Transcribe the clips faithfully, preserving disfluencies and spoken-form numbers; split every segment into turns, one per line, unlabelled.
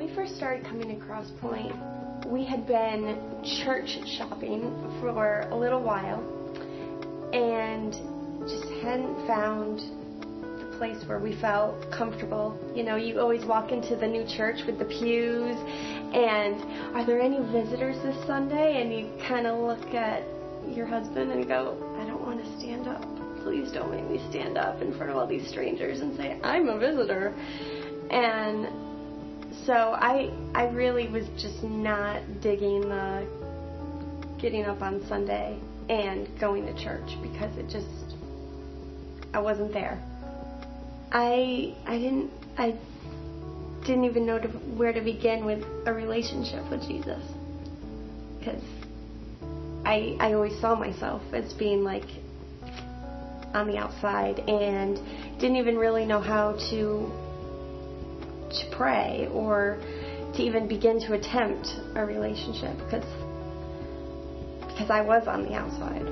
we first started coming to Cross Point, we had been church shopping for a little while and just hadn't found the place where we felt comfortable. You know, you always walk into the new church with the pews and, are there any visitors this Sunday? And you kind of look at your husband and go, I don't want to stand up. Please don't make me stand up in front of all these strangers and say, I'm a visitor. And so I I really was just not digging the getting up on Sunday and going to church because it just, I wasn't there. I I didn't I didn't even know to, where to begin with a relationship with Jesus, because I I always saw myself as being like on the outside and didn't even really know how to to pray or to even begin to attempt a relationship because because I was on the outside.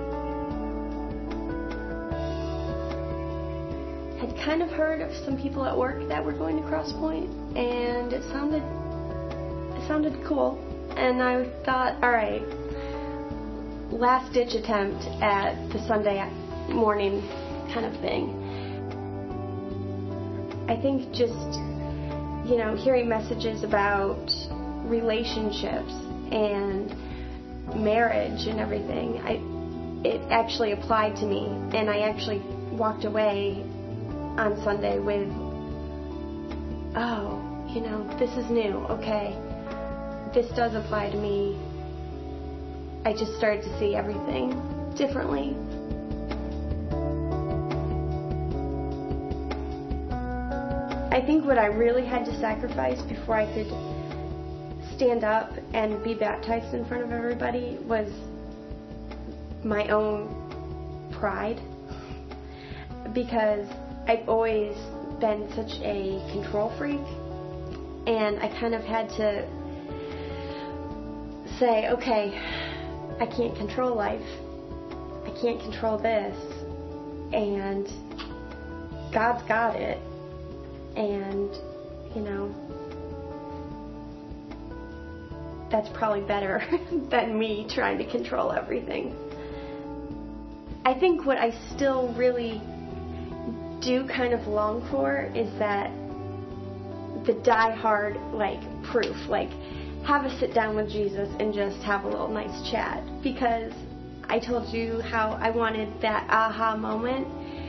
Had kind of heard of some people at work that were going to Cross Point, and it sounded it sounded cool, and I thought, all right, last ditch attempt at the Sunday morning kind of thing. I think just, you know, hearing messages about relationships and marriage and everything, I it actually applied to me, and I actually walked away on Sunday with, oh, you know, this is new, okay, this does apply to me. I just started to see everything differently. I think what I really had to sacrifice before I could stand up and be baptized in front of everybody was my own pride, because I've always been such a control freak, and I kind of had to say, okay, I can't control life, I can't control this, and God's got it. And, you know, that's probably better than me trying to control everything. I think what I still really do kind of long for is that the die-hard, like, proof. Like, have a sit down with Jesus and just have a little nice chat. Because I told you how I wanted that aha moment.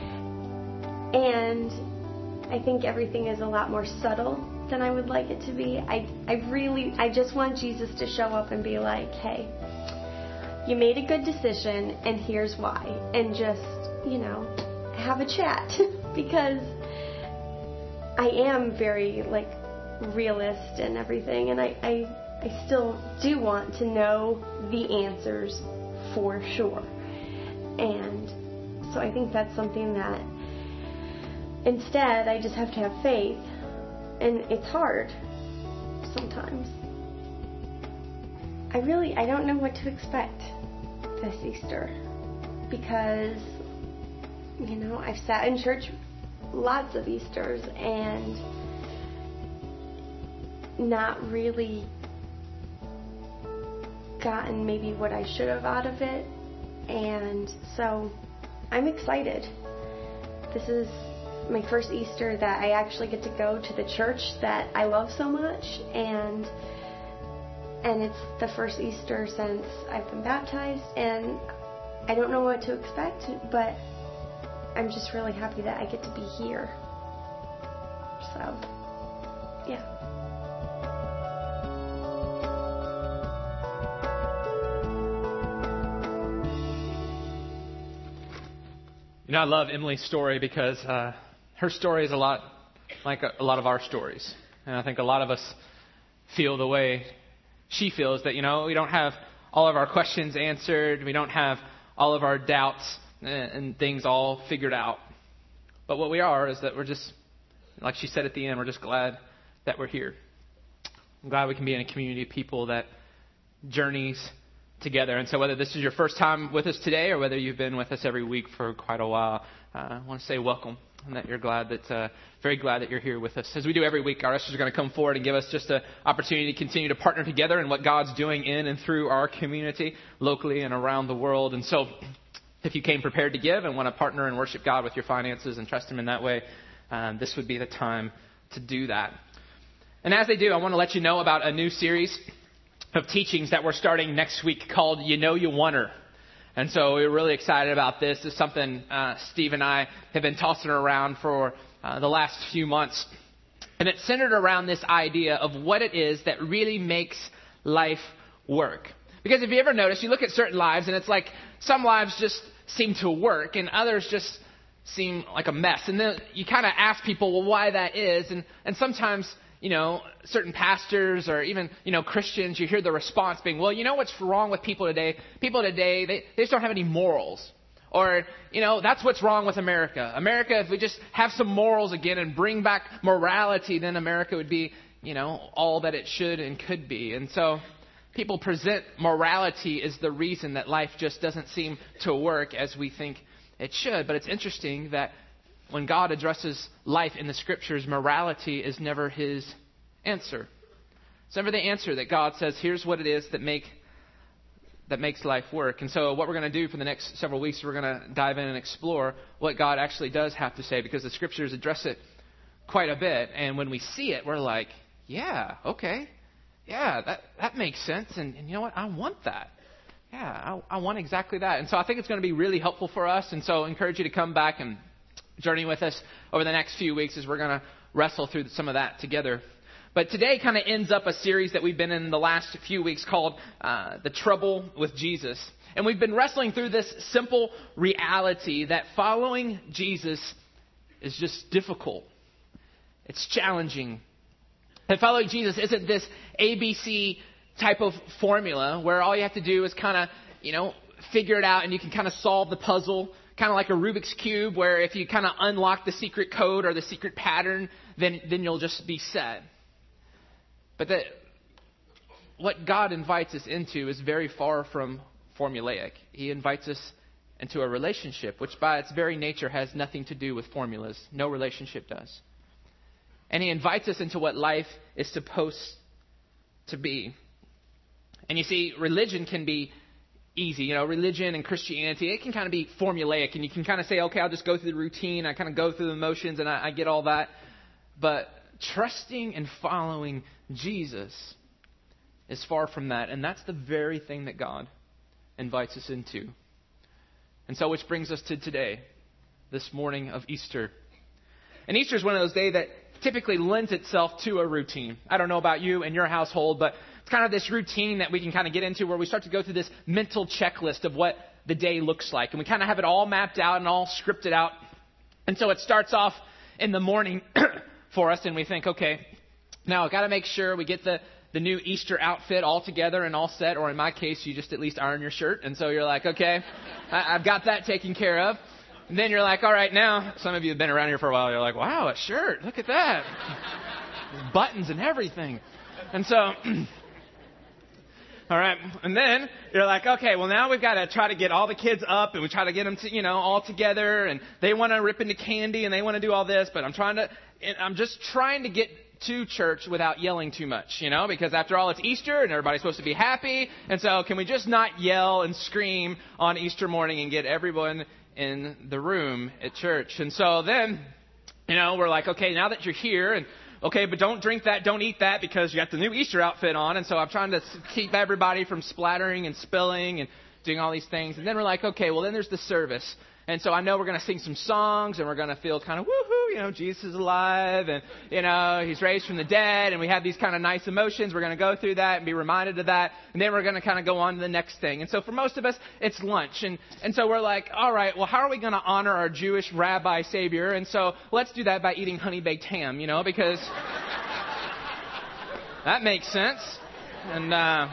And I think everything is a lot more subtle than I would like it to be. I I really, I just want Jesus to show up and be like, hey, you made a good decision, and here's why. And just, you know, have a chat. Because I am very, like, realist and everything, and I, I, I still do want to know the answers for sure. And so I think that's something that instead, I just have to have faith, and it's hard sometimes. I really, I don't know what to expect this Easter, because, you know, I've sat in church lots of Easters and not really gotten maybe what I should have out of it, and so I'm excited. This is my first Easter that I actually get to go to the church that I love so much, and and it's the first Easter since I've been baptized, and I don't know what to expect, but I'm just really happy that I get to be here. So, yeah.
You know, I love Emily's story because uh, her story is a lot like a, a lot of our stories. And I think a lot of us feel the way she feels, that, you know, we don't have all of our questions answered. We don't have all of our doubts and, and things all figured out. But what we are is that we're just, like she said at the end, we're just glad that we're here. I'm glad we can be in a community of people that journeys together. And so whether this is your first time with us today or whether you've been with us every week for quite a while, uh, I want to say welcome. and that you're glad that, uh, very glad that you're here with us. As we do every week, our ushers are going to come forward and give us just an opportunity to continue to partner together in what God's doing in and through our community, locally and around the world. And so, if you came prepared to give and want to partner and worship God with your finances and trust Him in that way, um, this would be the time to do that. And as they do, I want to let you know about a new series of teachings that we're starting next week called You Know You Want Her. And so we're really excited about this. It's something uh, Steve and I have been tossing around for uh, the last few months. And it's centered around this idea of what it is that really makes life work. Because if you ever notice, you look at certain lives and it's like some lives just seem to work and others just seem like a mess. And then you kind of ask people, well, why that is. And, and sometimes, you know, certain pastors or even, you know, Christians, you hear the response being, well, you know what's wrong with people today? People today, they, they just don't have any morals. Or, you know, that's what's wrong with America. America, if we just have some morals again and bring back morality, then America would be, you know, all that it should and could be. And so people present morality as the reason that life just doesn't seem to work as we think it should. But it's interesting that when God addresses life in the Scriptures, morality is never His answer. It's never the answer that God says, here's what it is that make that makes life work. And so what we're going to do for the next several weeks, we're going to dive in and explore what God actually does have to say, because the Scriptures address it quite a bit. And when we see it, we're like, yeah, okay. Yeah, that, that makes sense. And, and you know what? I want that. Yeah, I, I want exactly that. And so I think it's going to be really helpful for us. And so I encourage you to come back and journey with us over the next few weeks as we're going to wrestle through some of that together. But today kind of ends up a series that we've been in the last few weeks called uh, The Trouble with Jesus. And we've been wrestling through this simple reality that following Jesus is just difficult. It's challenging. And following Jesus isn't this A B C type of formula where all you have to do is kind of, you know, figure it out and you can kind of solve the puzzle. Kind of like a Rubik's Cube, where if you kind of unlock the secret code or the secret pattern, then, then you'll just be set. But that what God invites us into is very far from formulaic. He invites us into a relationship, which by its very nature has nothing to do with formulas. No relationship does. And He invites us into what life is supposed to be. And you see, religion can be easy. You know, religion and Christianity, it can kind of be formulaic, and you can kind of say, okay, I'll just go through the routine. I kind of go through the motions and I, I get all that. But trusting and following Jesus is far from that. And that's the very thing that God invites us into. And so which brings us to today, this morning of Easter. And Easter is one of those days that typically lends itself to a routine. I don't know about you and your household, but it's kind of this routine that we can kind of get into where we start to go through this mental checklist of what the day looks like. And we kind of have it all mapped out and all scripted out. And so it starts off in the morning for us, and we think, okay, now I've got to make sure we get the, the new Easter outfit all together and all set. Or in my case, you just at least iron your shirt. And so you're like, okay, I, I've got that taken care of. And then you're like, all right, now, some of you have been around here for a while. You're like, wow, a shirt. Look at that. Buttons and everything. And so... All right. And then you're like, okay, well, now we've got to try to get all the kids up and we try to get them to, you know, all together, and they want to rip into candy and they want to do all this, but I'm trying to, I'm just trying to get to church without yelling too much, you know, because after all, it's Easter and everybody's supposed to be happy. And so can we just not yell and scream on Easter morning and get everyone in the room at church? And so then, you know, we're like, okay, now that you're here, and okay, but don't drink that, don't eat that, because you got the new Easter outfit on. And so I'm trying to keep everybody from splattering and spilling and doing all these things. And then we're like, okay, well, then there's the service. And so I know we're going to sing some songs and we're going to feel kind of woohoo, you know, Jesus is alive and, you know, He's raised from the dead. And we have these kind of nice emotions. We're going to go through that and be reminded of that. And then we're going to kind of go on to the next thing. And so for most of us, it's lunch. And, and so we're like, all right, well, how are we going to honor our Jewish rabbi savior? And so let's do that by eating honey baked ham, you know, because that makes sense. And, uh,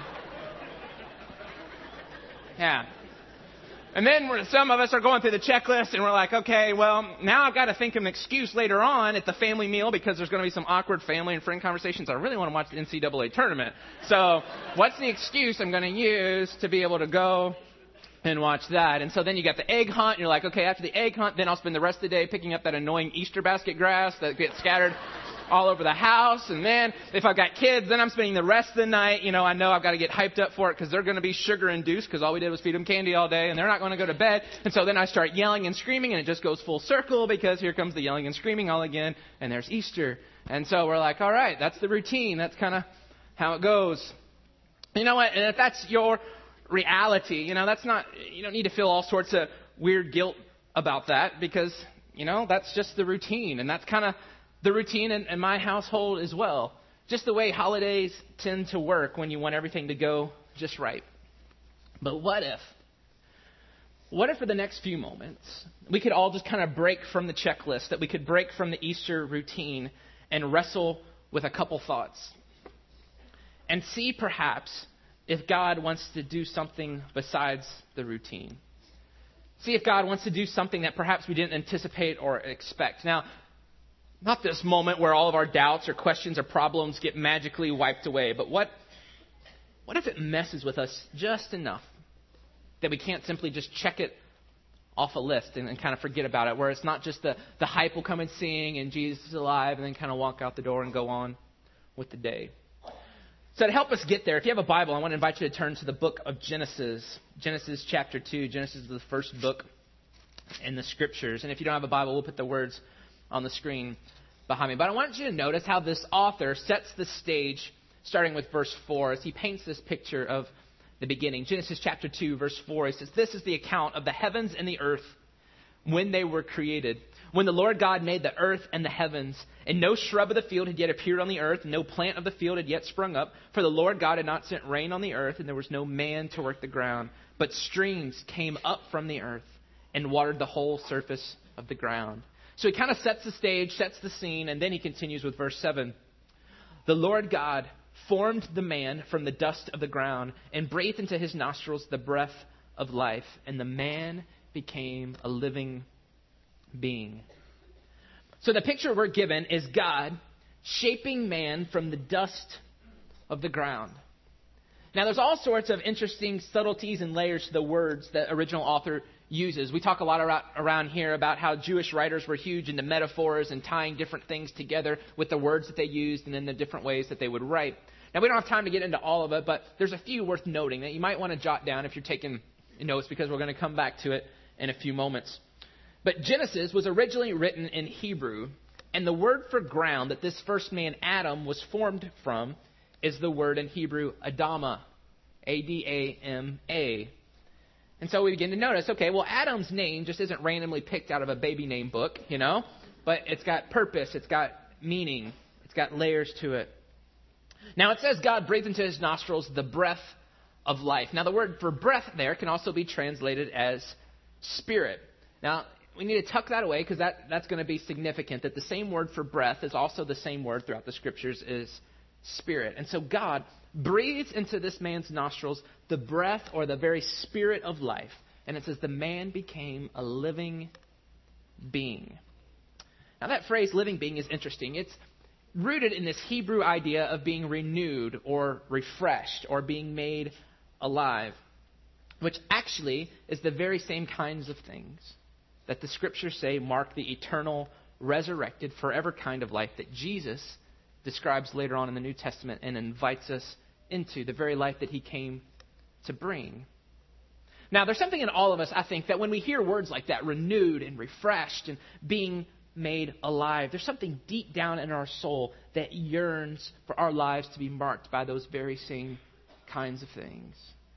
yeah. And then we're, some of us are going through the checklist and we're like, okay, well, now I've got to think of an excuse later on at the family meal because there's going to be some awkward family and friend conversations. I really want to watch the N C double A tournament. So what's the excuse I'm going to use to be able to go and watch that. And so then you got the egg hunt, and you're like, okay, after the egg hunt, then I'll spend the rest of the day picking up that annoying Easter basket grass that gets scattered all over the house. And then if I've got kids, then I'm spending the rest of the night, you know, I know I've got to get hyped up for it because they're going to be sugar induced because all we did was feed them candy all day and they're not going to go to bed. And so then I start yelling and screaming, and it just goes full circle because here comes the yelling and screaming all again, and there's Easter. And so we're like, all right, that's the routine. That's kind of how it goes. You know what? And if that's your reality, you know, that's not, you don't need to feel all sorts of weird guilt about that because, you know, that's just the routine. And that's kind of the routine in, in my household as well. Just the way holidays tend to work when you want everything to go just right. But what if, what if for the next few moments, we could all just kind of break from the checklist, that we could break from the Easter routine and wrestle with a couple thoughts and see perhaps if God wants to do something besides the routine. See if God wants to do something that perhaps we didn't anticipate or expect. Now, not this moment where all of our doubts or questions or problems get magically wiped away, but what, what if it messes with us just enough that we can't simply just check it off a list and, and kind of forget about it, where it's not just the, the hype will come and sing and Jesus is alive and then kind of walk out the door and go on with the day. So to help us get there, if you have a Bible, I want to invite you to turn to the book of Genesis. Genesis chapter two. Genesis is the first book in the Scriptures. And if you don't have a Bible, we'll put the words on the screen behind me. But I want you to notice how this author sets the stage, starting with verse four, as he paints this picture of the beginning. Genesis chapter two, verse four, he says, "This is the account of the heavens and the earth when they were created. When the Lord God made the earth and the heavens, and no shrub of the field had yet appeared on the earth, and no plant of the field had yet sprung up, for the Lord God had not sent rain on the earth, and there was no man to work the ground. But streams came up from the earth and watered the whole surface of the ground." So he kind of sets the stage, sets the scene, and then he continues with verse seven. "The Lord God formed the man from the dust of the ground and breathed into his nostrils the breath of life, and the man became a living being." So the picture we're given is God shaping man from the dust of the ground. Now, there's all sorts of interesting subtleties and layers to the words that original author uses. We talk a lot around here about how Jewish writers were huge into metaphors and tying different things together with the words that they used and in the different ways that they would write. Now, we don't have time to get into all of it, but there's a few worth noting that you might want to jot down if you're taking notes, because we're going to come back to it in a few moments. But Genesis was originally written in Hebrew, and the word for ground that this first man, Adam, was formed from is the word in Hebrew, Adama, A D A M A. And so we begin to notice, okay, well, Adam's name just isn't randomly picked out of a baby name book, you know, but it's got purpose, it's got meaning, it's got layers to it. Now, it says God breathed into his nostrils the breath of life. Now, the word for breath there can also be translated as spirit. Now, we need to tuck that away because that, that's going to be significant, that the same word for breath is also the same word throughout the Scriptures is spirit. And so God breathes into this man's nostrils the breath or the very spirit of life. And it says the man became a living being. Now that phrase, living being, is interesting. It's rooted in this Hebrew idea of being renewed or refreshed or being made alive, which actually is the very same kinds of things that the Scriptures say mark the eternal, resurrected, forever kind of life that Jesus describes later on in the New Testament and invites us into, the very life that he came to bring. Now, there's something in all of us, I think, that when we hear words like that, renewed and refreshed and being made alive, there's something deep down in our soul that yearns for our lives to be marked by those very same kinds of things.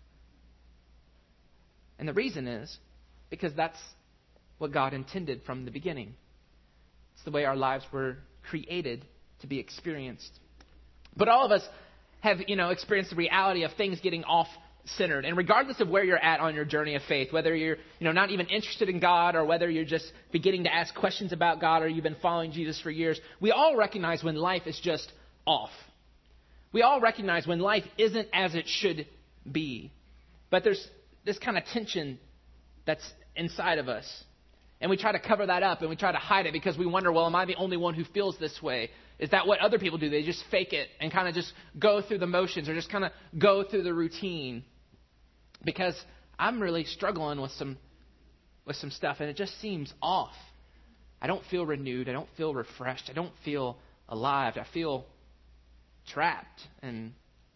And the reason is because that's what God intended from the beginning. It's the way our lives were created to be experienced. But all of us have, you know, experienced the reality of things getting off-centered. And regardless of where you're at on your journey of faith, whether you're, you know, not even interested in God or whether you're just beginning to ask questions about God or you've been following Jesus for years, we all recognize when life is just off. We all recognize when life isn't as it should be. But there's this kind of tension that's inside of us. And we try to cover that up and we try to hide it because we wonder, well, am I the only one who feels this way? Is that what other people do? They just fake it and kind of just go through the motions or just kind of go through the routine. Because I'm really struggling with some with some stuff, and it just seems off. I don't feel renewed. I don't feel refreshed. I don't feel alive. I feel trapped and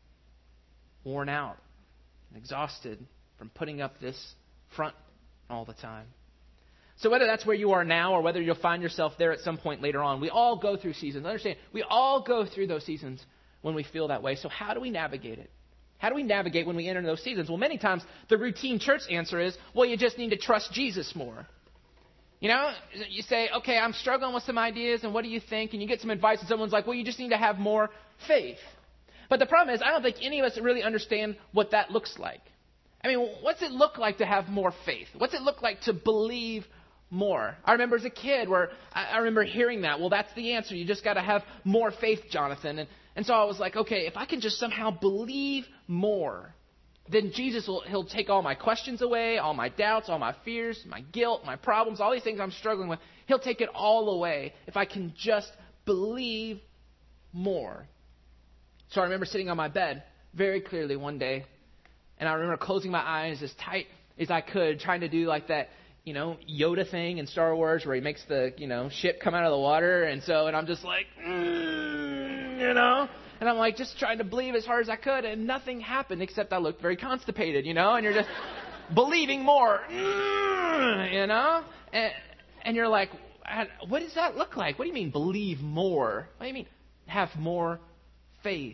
worn out and exhausted from putting up this front all the time. So whether that's where you are now or whether you'll find yourself there at some point later on, we all go through seasons. Understand, we all go through those seasons when we feel that way. So how do we navigate it? How do we navigate when we enter those seasons? Well, many times the routine church answer is, well, you just need to trust Jesus more. You know, you say, okay, I'm struggling with some ideas, and what do you think? And you get some advice, and someone's like, well, you just need to have more faith. But the problem is, I don't think any of us really understand what that looks like. I mean, what's it look like to have more faith? What's it look like to believe more? I remember as a kid where I, I remember hearing that. Well, that's the answer. You just got to have more faith, Jonathan. And, and so I was like, okay, if I can just somehow believe more, then Jesus will he'll take all my questions away, all my doubts, all my fears, my guilt, my problems, all these things I'm struggling with. He'll take it all away if I can just believe more. So I remember sitting on my bed very clearly one day, and I remember closing my eyes as tight as I could, trying to do like that, you know, Yoda thing in Star Wars where he makes the, you know, ship come out of the water. And so, and I'm just like, mm, you know, and I'm like just trying to believe as hard as I could, and nothing happened except I looked very constipated, you know, and you're just believing more, mm, you know, and, and you're like, what does that look like? What do you mean believe more? What do you mean have more faith?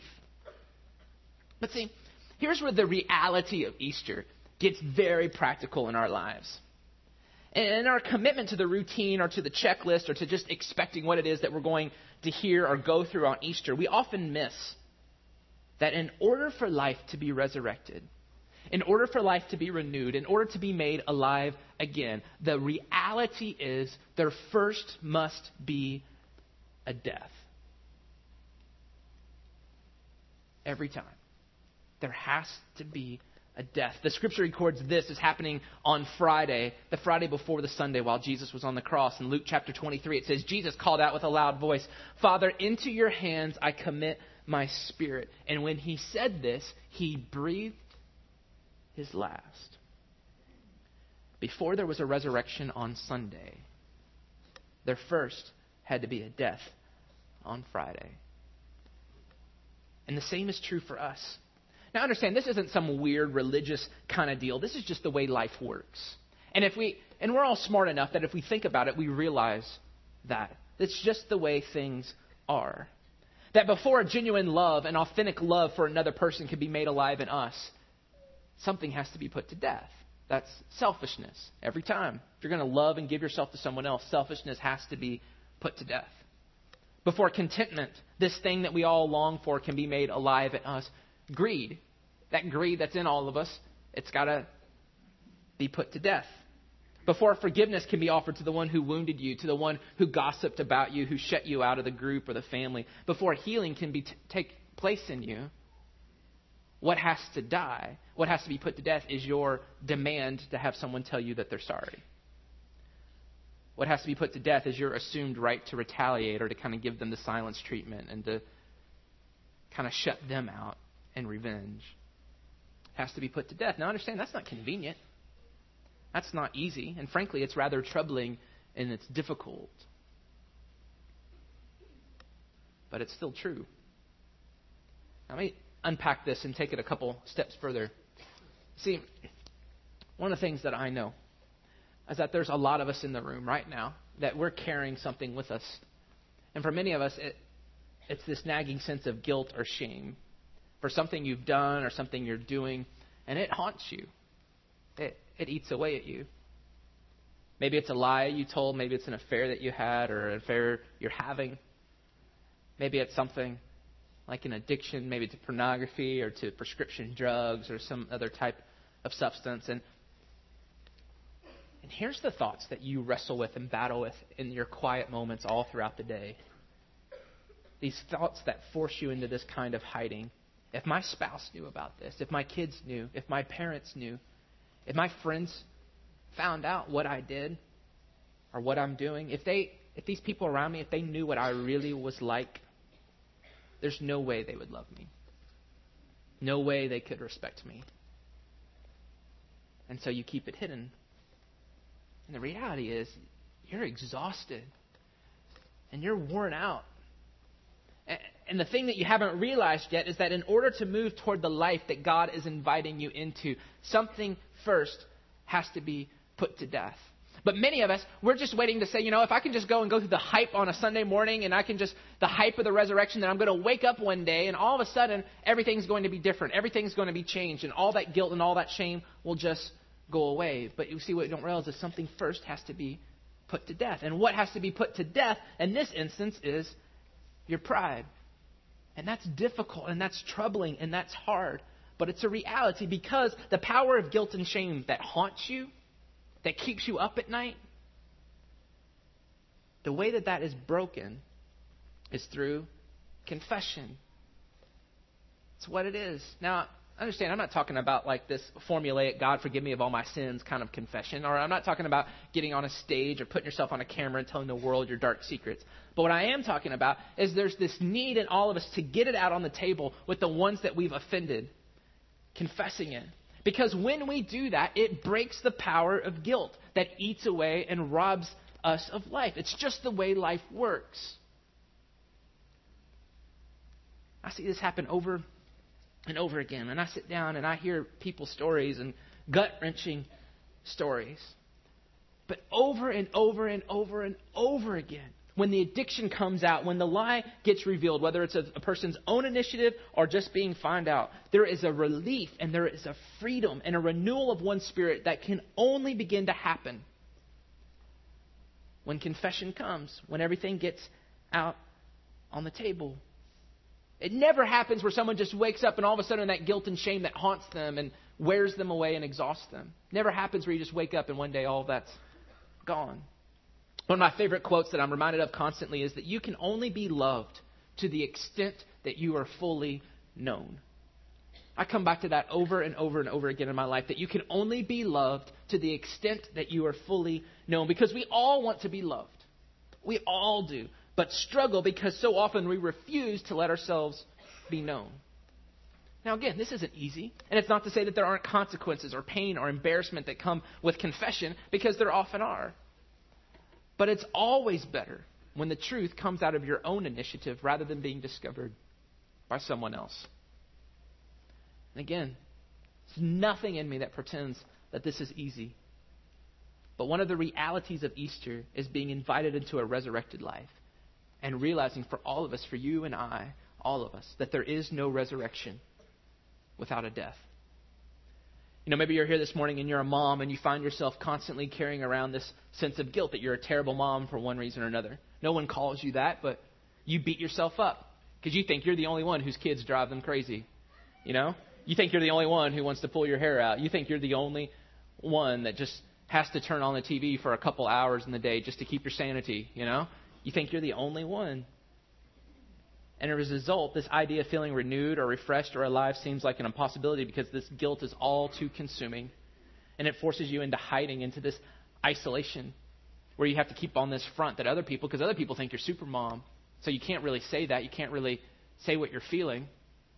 But see, here's where the reality of Easter gets very practical in our lives. And our commitment to the routine or to the checklist or to just expecting what it is that we're going to hear or go through on Easter, we often miss that in order for life to be resurrected, in order for life to be renewed, in order to be made alive again, the reality is there first must be a death. Every time. There has to be a death. The scripture records this is happening on Friday, the Friday before the Sunday while Jesus was on the cross. In Luke chapter twenty-three, it says, Jesus called out with a loud voice, Father, into your hands I commit my spirit. And when he said this, he breathed his last. Before there was a resurrection on Sunday, there first had to be a death on Friday. And the same is true for us. Now understand, this isn't some weird religious kind of deal. This is just the way life works. And if we, and we're all smart enough that if we think about it, we realize that. It's just the way things are. That before a genuine love, an authentic love for another person can be made alive in us, something has to be put to death. That's selfishness. Every time. If you're going to love and give yourself to someone else, selfishness has to be put to death. Before contentment, this thing that we all long for, can be made alive in us, greed. That greed that's in all of us, it's got to be put to death. Before forgiveness can be offered to the one who wounded you, to the one who gossiped about you, who shut you out of the group or the family, before healing can be t- take place in you, what has to die, what has to be put to death is your demand to have someone tell you that they're sorry. What has to be put to death is your assumed right to retaliate or to kind of give them the silence treatment and to kind of shut them out in revenge. It has to be put to death. Now understand, that's not convenient. That's not easy. And frankly, it's rather troubling and it's difficult. But it's still true. Now, let me unpack this and take it a couple steps further. See, one of the things that I know is that there's a lot of us in the room right now that we're carrying something with us. And for many of us, it, it's this nagging sense of guilt or shame for something you've done or something you're doing, and it haunts you. It, it eats away at you. Maybe it's a lie you told. Maybe it's an affair that you had or an affair you're having. Maybe it's something like an addiction, maybe to pornography or to prescription drugs or some other type of substance. And And here's the thoughts that you wrestle with and battle with in your quiet moments all throughout the day. These thoughts that force you into this kind of hiding. If my spouse knew about this, if my kids knew, if my parents knew, if my friends found out what I did or what I'm doing, if they, if these people around me, if they knew what I really was like, there's no way they would love me. No way they could respect me. And so you keep it hidden. And the reality is, you're exhausted. And you're worn out. And the thing that you haven't realized yet is that in order to move toward the life that God is inviting you into, something first has to be put to death. But many of us, we're just waiting to say, you know, if I can just go and go through the hype on a Sunday morning and I can just, the hype of the resurrection, then I'm going to wake up one day and all of a sudden everything's going to be different. Everything's going to be changed and all that guilt and all that shame will just go away. But you see, what you don't realize is something first has to be put to death. And what has to be put to death in this instance is your pride. And that's difficult, and that's troubling, and that's hard. But it's a reality because the power of guilt and shame that haunts you, that keeps you up at night, the way that that is broken is through confession. It's what it is. Now, understand, I'm not talking about like this formulaic, God forgive me of all my sins kind of confession. Or I'm not talking about getting on a stage or putting yourself on a camera and telling the world your dark secrets. But what I am talking about is there's this need in all of us to get it out on the table with the ones that we've offended, confessing it. Because when we do that, it breaks the power of guilt that eats away and robs us of life. It's just the way life works. I see this happen over and over again. And I sit down and I hear people's stories and gut-wrenching stories. But over and over and over and over again, when the addiction comes out, when the lie gets revealed, whether it's a, a person's own initiative or just being found out, there is a relief and there is a freedom and a renewal of one's spirit that can only begin to happen when confession comes, when everything gets out on the table. It never happens where someone just wakes up and all of a sudden that guilt and shame that haunts them and wears them away and exhausts them. It never happens where you just wake up and one day all that's gone. One of my favorite quotes that I'm reminded of constantly is that you can only be loved to the extent that you are fully known. I come back to that over and over and over again in my life, that you can only be loved to the extent that you are fully known. Because we all want to be loved. We all do. But struggle because so often we refuse to let ourselves be known. Now again, this isn't easy. And it's not to say that there aren't consequences or pain or embarrassment that come with confession, because there often are. But it's always better when the truth comes out of your own initiative rather than being discovered by someone else. And again, there's nothing in me that pretends that this is easy. But one of the realities of Easter is being invited into a resurrected life and realizing for all of us, for you and I, all of us, that there is no resurrection without a death. You know, maybe you're here this morning and you're a mom and you find yourself constantly carrying around this sense of guilt that you're a terrible mom for one reason or another. No one calls you that, but you beat yourself up because you think you're the only one whose kids drive them crazy. You know, you think you're the only one who wants to pull your hair out. You think you're the only one that just has to turn on the T V for a couple hours in the day just to keep your sanity. You know, you think you're the only one. And as a result, this idea of feeling renewed or refreshed or alive seems like an impossibility because this guilt is all too consuming. And it forces you into hiding, into this isolation where you have to keep on this front that other people, because other people think you're super mom. So you can't really say that. You can't really say what you're feeling.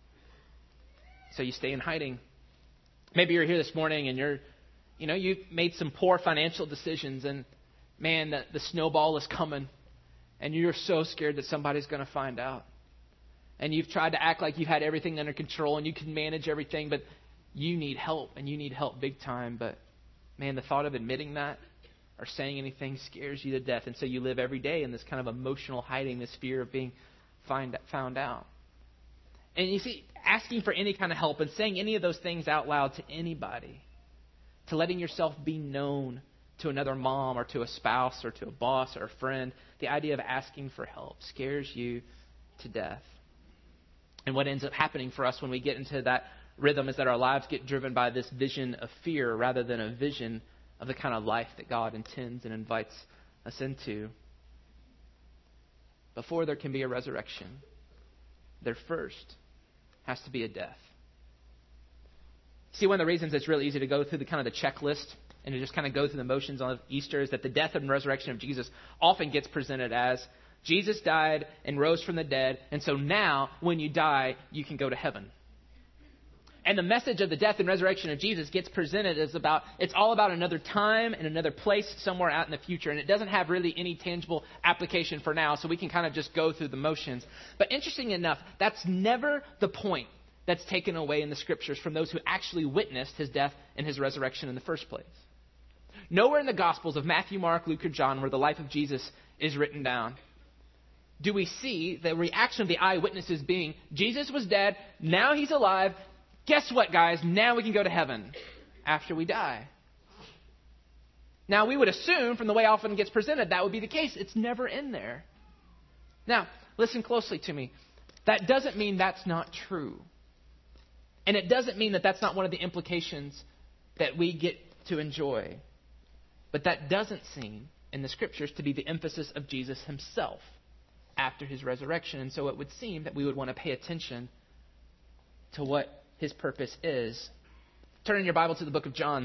So you stay in hiding. Maybe you're here this morning and you're, you know, you've made some poor financial decisions and man, the, the snowball is coming and you're so scared that somebody's going to find out. And you've tried to act like you've had everything under control and you can manage everything, but you need help and you need help big time. But man, the thought of admitting that or saying anything scares you to death. And so you live every day in this kind of emotional hiding, this fear of being find, found out. And you see, asking for any kind of help and saying any of those things out loud to anybody, to letting yourself be known to another mom or to a spouse or to a boss or a friend, the idea of asking for help scares you to death. And what ends up happening for us when we get into that rhythm is that our lives get driven by this vision of fear rather than a vision of the kind of life that God intends and invites us into. Before there can be a resurrection, there first has to be a death. See, one of the reasons it's really easy to go through the kind of the checklist and to just kind of go through the motions on Easter is that the death and resurrection of Jesus often gets presented as Jesus died and rose from the dead, and so now when you die, you can go to heaven. And the message of the death and resurrection of Jesus gets presented as about, it's all about another time and another place somewhere out in the future. And it doesn't have really any tangible application for now, so we can kind of just go through the motions. But interesting enough, that's never the point that's taken away in the scriptures from those who actually witnessed his death and his resurrection in the first place. Nowhere in the Gospels of Matthew, Mark, Luke, or John where the life of Jesus is written down do we see the reaction of the eyewitnesses being, Jesus was dead, now he's alive. Guess what, guys? Now we can go to heaven after we die. Now, we would assume from the way it often gets presented that would be the case. It's never in there. Now, listen closely to me. That doesn't mean that's not true. And it doesn't mean that that's not one of the implications that we get to enjoy. But that doesn't seem in the scriptures to be the emphasis of Jesus himself after his resurrection. And so it would seem that we would want to pay attention to what his purpose is. Turn in your Bible to the book of John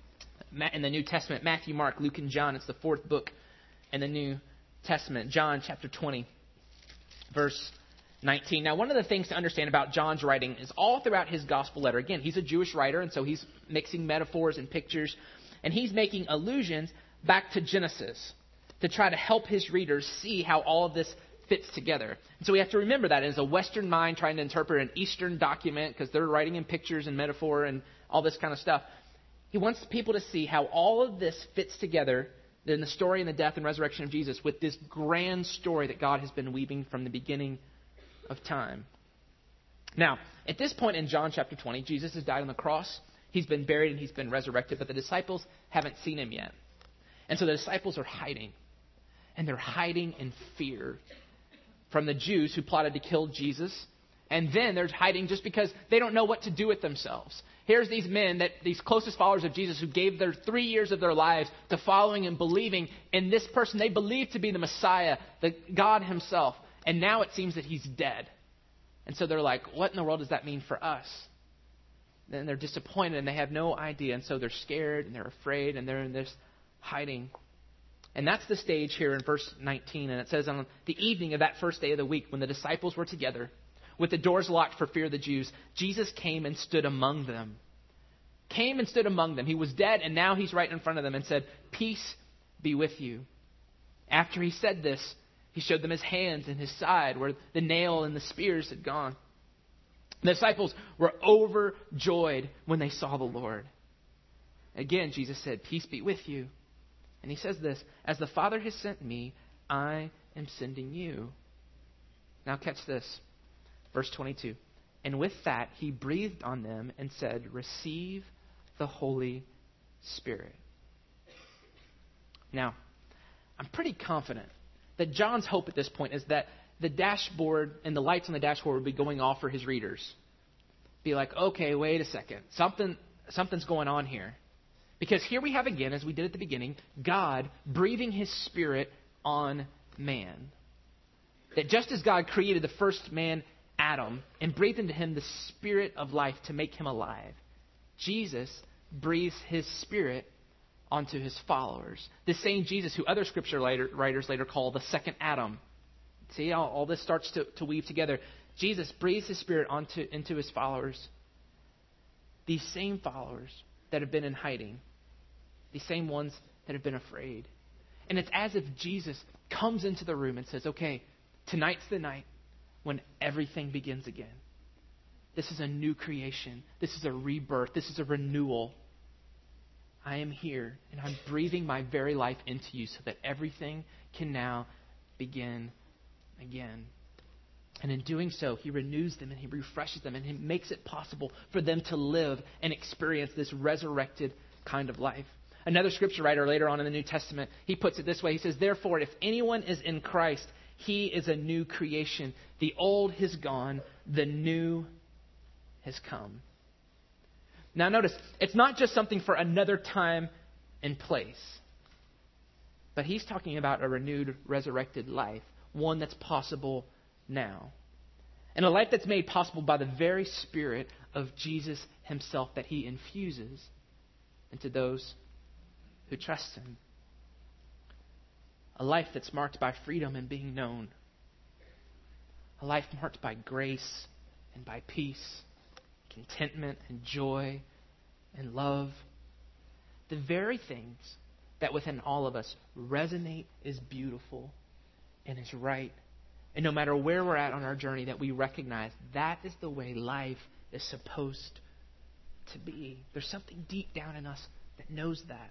in the New Testament. Matthew, Mark, Luke, and John. It's the fourth book in the New Testament. John chapter twenty, verse nineteen. Now, one of the things to understand about John's writing is all throughout his gospel letter. Again, he's a Jewish writer, and so he's mixing metaphors and pictures, and he's making allusions back to Genesis to try to help his readers see how all of this fits together. And so we have to remember that as a Western mind trying to interpret an Eastern document, because they're writing in pictures and metaphor and all this kind of stuff. He wants people to see how all of this fits together in the story and the death and resurrection of Jesus with this grand story that God has been weaving from the beginning of time. Now, at this point in John chapter twenty, Jesus has died on the cross. He's been buried and he's been resurrected, but the disciples haven't seen him yet. And so the disciples are hiding. And they're hiding in fear from the Jews who plotted to kill Jesus. And then they're hiding just because they don't know what to do with themselves. Here's these men, that these closest followers of Jesus, who gave their three years of their lives to following and believing in this person they believed to be the Messiah, the God himself. And now it seems that he's dead. And so they're like, what in the world does that mean for us? Then they're disappointed and they have no idea. And so they're scared and they're afraid and they're in this hiding. And that's the stage here in verse nineteen. And it says, on the evening of that first day of the week, when the disciples were together, with the doors locked for fear of the Jews, Jesus came and stood among them. Came and stood among them. He was dead, and now he's right in front of them and said, peace be with you. After he said this, he showed them his hands and his side, where the nail and the spears had gone. The disciples were overjoyed when they saw the Lord. Again, Jesus said, peace be with you. And he says this, as the Father has sent me, I am sending you. Now catch this. Verse twenty-two. And with that, he breathed on them and said, receive the Holy Spirit. Now, I'm pretty confident that John's hope at this point is that the dashboard and the lights on the dashboard would be going off for his readers. Be like, okay, wait a second. Something, something's going on here. Because here we have again, as we did at the beginning, God breathing his Spirit on man. That just as God created the first man, Adam, and breathed into him the Spirit of life to make him alive, Jesus breathes his Spirit onto his followers. The same Jesus who other scripture later, writers later call the second Adam. See how all this starts to, to weave together. Jesus breathes his Spirit onto into his followers. These same followers that have been in hiding. These same ones that have been afraid. And it's as if Jesus comes into the room and says, okay, tonight's the night when everything begins again. This is a new creation. This is a rebirth. This is a renewal. I am here, and I'm breathing my very life into you so that everything can now begin again. And in doing so, he renews them and he refreshes them and he makes it possible for them to live and experience this resurrected kind of life. Another scripture writer later on in the New Testament, he puts it this way. He says, therefore, if anyone is in Christ, he is a new creation. The old has gone, the new has come. Now notice, it's not just something for another time and place. But he's talking about a renewed, resurrected life. One that's possible now. And a life that's made possible by the very Spirit of Jesus himself that he infuses into those who trust him. A life that's marked by freedom and being known. A life marked by grace and by peace, contentment and joy and love. The very things that within all of us resonate as beautiful and as right. And no matter where we're at on our journey, that we recognize that is the way life is supposed to be. There's something deep down in us that knows that.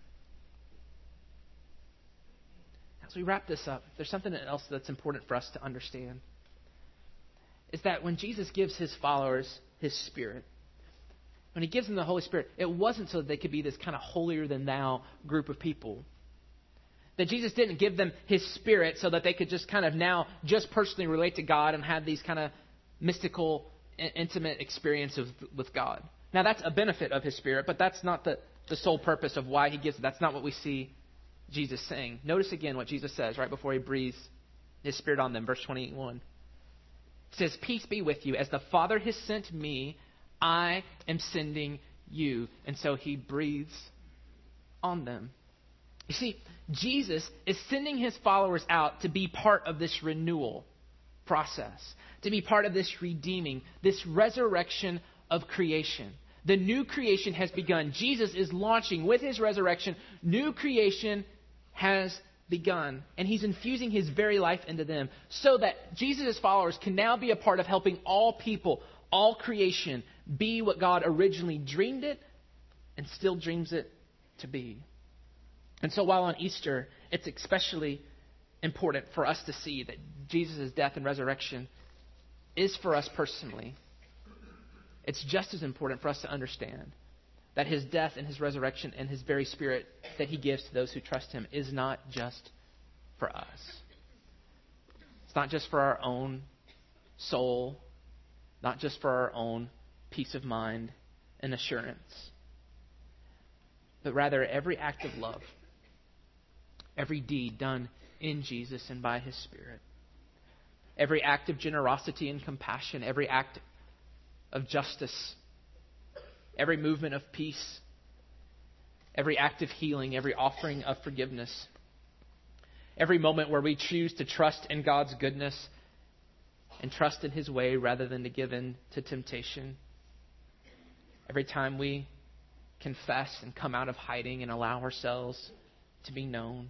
As we wrap this up, there's something else that's important for us to understand. Is that when Jesus gives his followers his Spirit, when he gives them the Holy Spirit, it wasn't so that they could be this kind of holier-than-thou group of people. That Jesus didn't give them his Spirit so that they could just kind of now just personally relate to God and have these kind of mystical, intimate experiences with God. Now, that's a benefit of his Spirit, but that's not the, the sole purpose of why he gives it. That's not what we see Jesus saying. Notice again what Jesus says right before he breathes his Spirit on them. Verse twenty-one. It says, "Peace be with you. As the Father has sent me, I am sending you." And so he breathes on them. You see, Jesus is sending his followers out to be part of this renewal process, to be part of this redeeming, this resurrection of creation. The new creation has begun. Jesus is launching with his resurrection. New creation has begun. And he's infusing his very life into them so that Jesus' followers can now be a part of helping all people, all creation, be what God originally dreamed it and still dreams it to be. And so while on Easter, it's especially important for us to see that Jesus' death and resurrection is for us personally. It's just as important for us to understand that his death and his resurrection and his very Spirit that he gives to those who trust him is not just for us. It's not just for our own soul, not just for our own peace of mind and assurance, but rather every act of love, every deed done in Jesus and by his Spirit, every act of generosity and compassion, every act of justice, every movement of peace, every act of healing, every offering of forgiveness, every moment where we choose to trust in God's goodness and trust in his way rather than to give in to temptation, every time we confess and come out of hiding and allow ourselves to be known,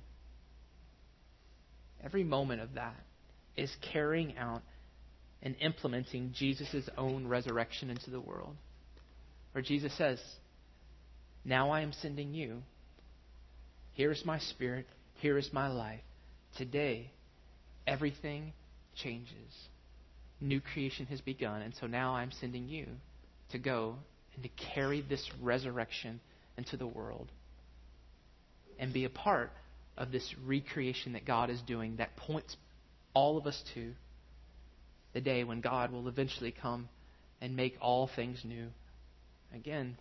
every moment of that is carrying out and implementing Jesus' own resurrection into the world. Where Jesus says, "Now I am sending you. Here is my Spirit. Here is my life. Today, everything changes. New creation has begun. And so now I'm sending you to go and to carry this resurrection into the world and be a part of this recreation that God is doing that points all of us to the day when God will eventually come and make all things new again."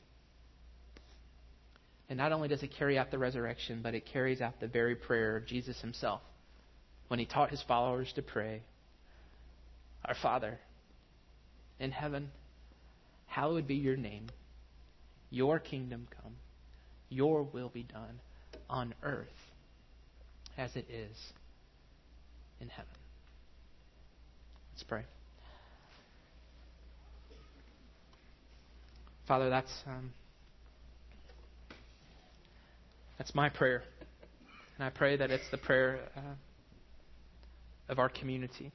And not only does it carry out the resurrection, but it carries out the very prayer of Jesus himself when he taught his followers to pray, "Our Father in heaven, hallowed be your name. Your kingdom come. Your will be done on earth as it is in heaven." Let's pray. Father, that's um, that's my prayer. And I pray that it's the prayer uh, of our community.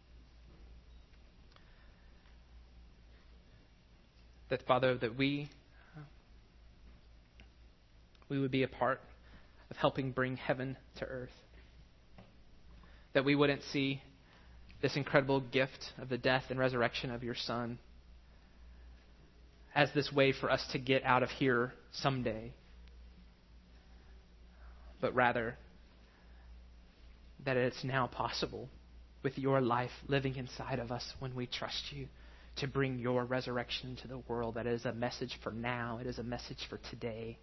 That, Father, that we uh, we would be a part of helping bring heaven to earth. That we wouldn't see this incredible gift of the death and resurrection of your Son as this way for us to get out of here someday, but rather that it's now possible with your life living inside of us when we trust you to bring your resurrection into the world. That is a message for now. It is a message for today.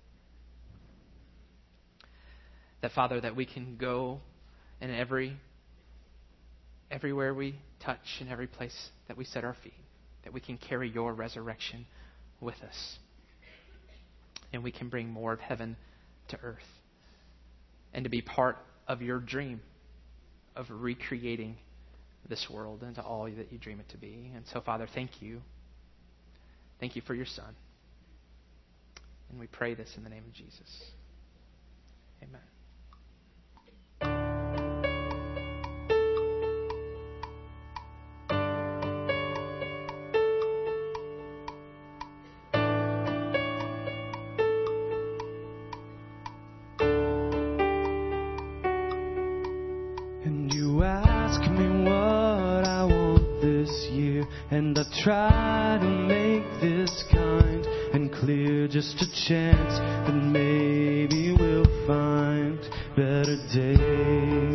That, Father, that we can go in every everywhere we touch and every place that we set our feet, that we can carry your resurrection with us. And we can bring more of heaven to earth. And to be part of your dream of recreating this world into all that you dream it to be. And so, Father, thank you Thank you for your Son. And we pray this in the name of Jesus. Amen.
And I try to make this kind and clear, just a chance that maybe we'll find better days.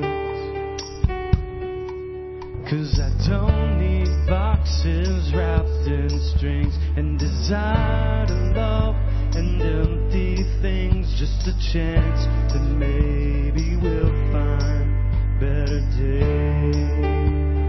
'Cause I don't need boxes wrapped in strings and desire to love and empty things, just a chance that maybe we'll find better days.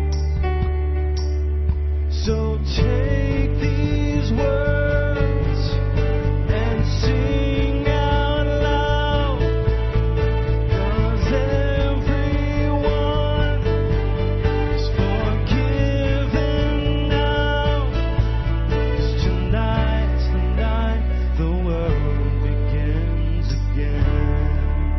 So take these words and sing out loud, 'cause everyone is forgiven now. 'Cause tonight's the night the world begins again.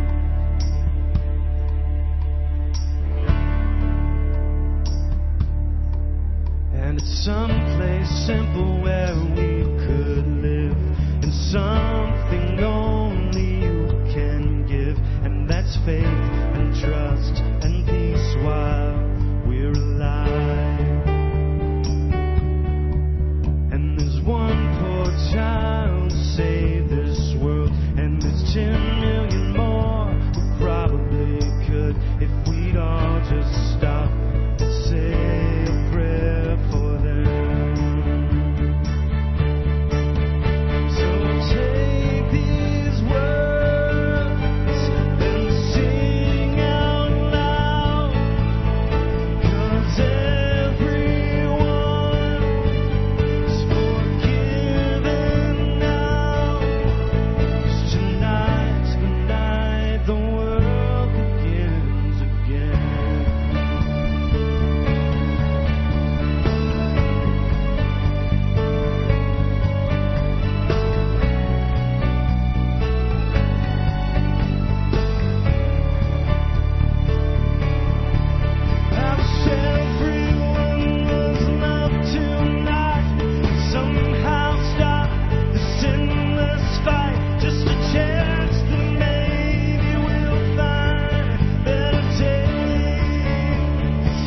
And it's someplace simple where we could live in something only you can give, and that's faith and trust and peace while we're alive. And there's one poor child to save this world, and there's ten million more who probably could if we'd all just stop and say a prayer for them. So take these words and sing out loud, 'cause everyone is forgiven now. 'Cause tonight's the night the world begins again. I wish everyone was loved tonight. Somehow stop this endless fight. Just a chance that maybe we'll find better days.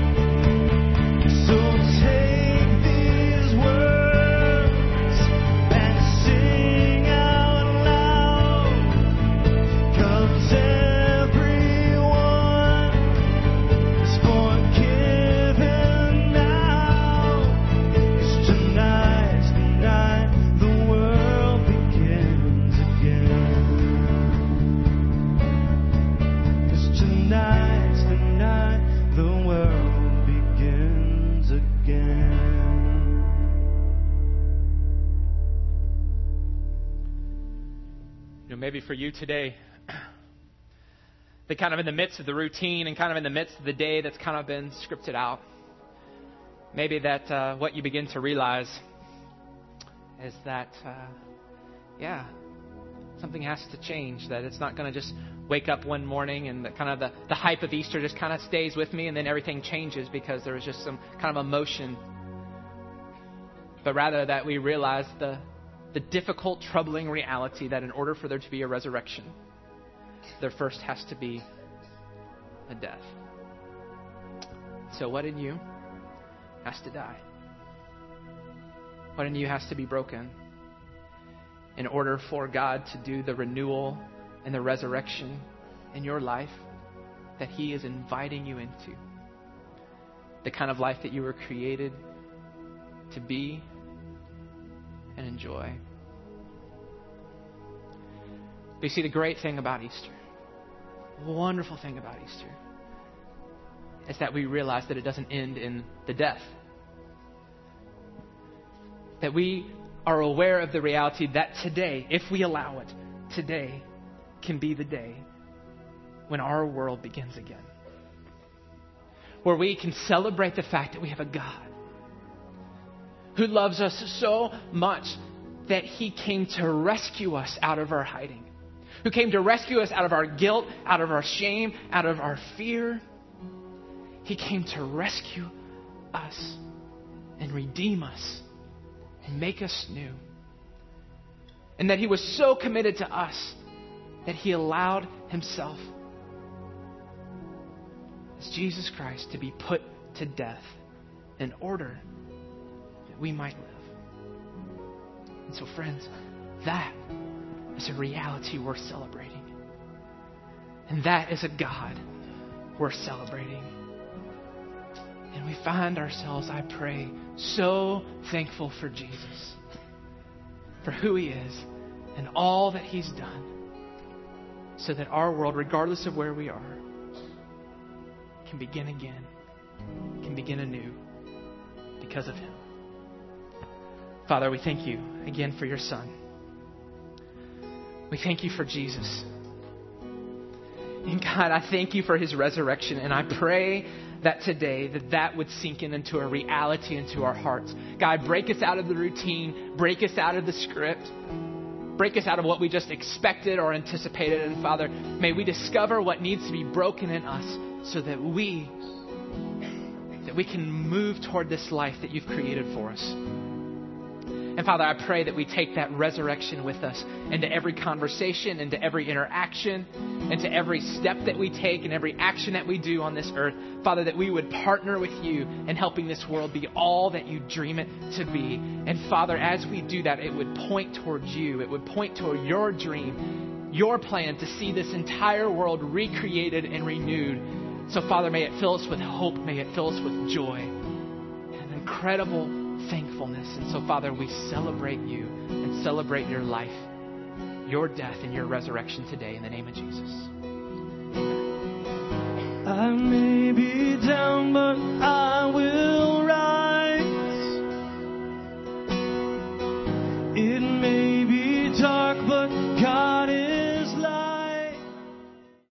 So take these words and sing out loud, 'cause everyone is forgiven now. 'Cause tonight's the night the world begins again. 'Cause tonight's the night the world begins again.
You know, maybe for you today, that kind of in the midst of the routine and kind of in the midst of the day that's kind of been scripted out, maybe that uh, what you begin to realize is that, uh, yeah, something has to change, that it's not going to just wake up one morning and the kind of the, the hype of Easter just kind of stays with me and then everything changes because there was just some kind of emotion. But rather that we realize the, the difficult, troubling reality that in order for there to be a resurrection, there first has to be a death. So what in you has to die? What in you has to be broken in order for God to do the renewal and the resurrection in your life that He is inviting you into? The kind of life that you were created to be and enjoy. But you see, the great thing about Easter, the wonderful thing about Easter, is that we realize that it doesn't end in the death. That we are aware of the reality that today, if we allow it, today can be the day when our world begins again. Where we can celebrate the fact that we have a God who loves us so much that he came to rescue us out of our hiding, who came to rescue us out of our guilt, out of our shame, out of our fear. He came to rescue us and redeem us and make us new. And that he was so committed to us that he allowed himself, as Jesus Christ, to be put to death in order that we might live. And so, friends, that is a reality worth celebrating. And that is a God worth celebrating. And we find ourselves, I pray, so thankful for Jesus, for who he is and all that he's done, so that our world, regardless of where we are, can begin again, can begin anew because of him. Father, we thank you again for your Son. We thank you for Jesus. And God, I thank you for his resurrection, and I pray that today that that would sink in into a reality into our hearts. God, break us out of the routine, break us out of the script, break us out of what we just expected or anticipated. And Father, may we discover what needs to be broken in us so that we that we can move toward this life that you've created for us. And Father, I pray that we take that resurrection with us into every conversation, into every interaction, into every step that we take and every action that we do on this earth. Father, that we would partner with you in helping this world be all that you dream it to be. And Father, as we do that, it would point towards you. It would point toward your dream, your plan to see this entire world recreated and renewed. So Father, may it fill us with hope. May it fill us with joy and incredible thankfulness. And so, Father, we celebrate you and celebrate your life, your death, and your resurrection today in the name of Jesus.
I may be down, but I will